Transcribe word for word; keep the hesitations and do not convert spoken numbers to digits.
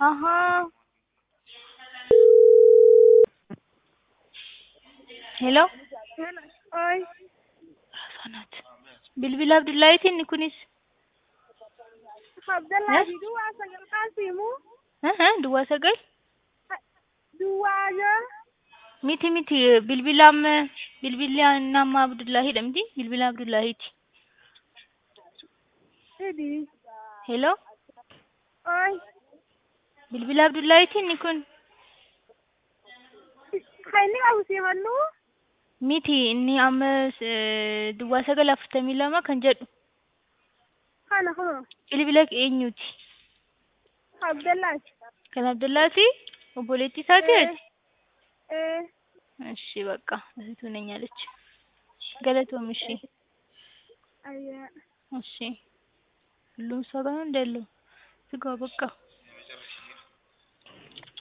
Aha. Hello. Hello. Oi. Sanat. Bilbil Abdullahi tinni kunis. Abdallah di dua sagal kasimu. Aha, dua sagal. Dua aja. Miti miti bilbilam bilbilan nama Abdullahi dha miti bilbila Abdullahi ti. Jadi. Hello. Oi. Bilbila Abdullahi tinni kun. Kaini aku sih manu. Miti inni amma dua sagal afurtamii lama kan jedhu. Kana kana. Bilbila eenyuti? Abdallah. Kan Abdullahi obboleettii isaati Eh. ati? Eh. እሺ በቃ እህቱ ነኝ አለች። ገለቶም እሺ Ayya. እሺ ሁሉም ሰው ጋር ነው እንዳለው ዝጋው በቃ